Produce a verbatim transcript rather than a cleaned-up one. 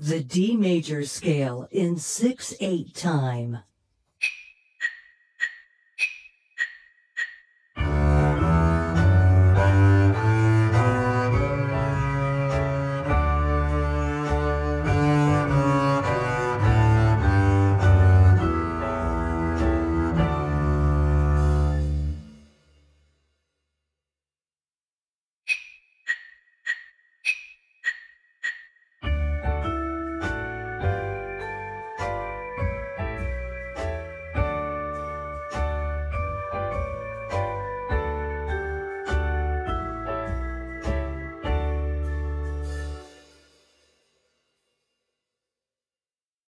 The D major scale in six eight time.